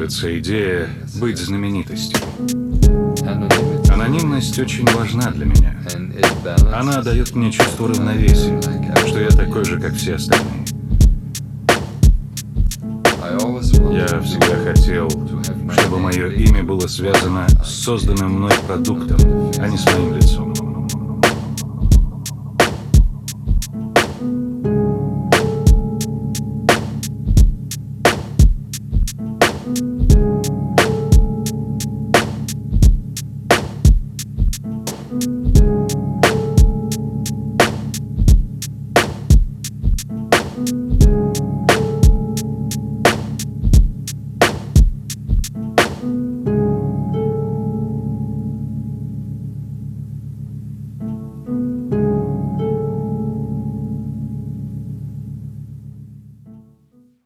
нравится идея быть знаменитостью. Анонимность очень важна для меня. Она дает мне чувство равновесия, что я такой же, как все остальные. Я всегда хотел, чтобы мое имя было связано с созданным мной продуктом, а не с моим лицом.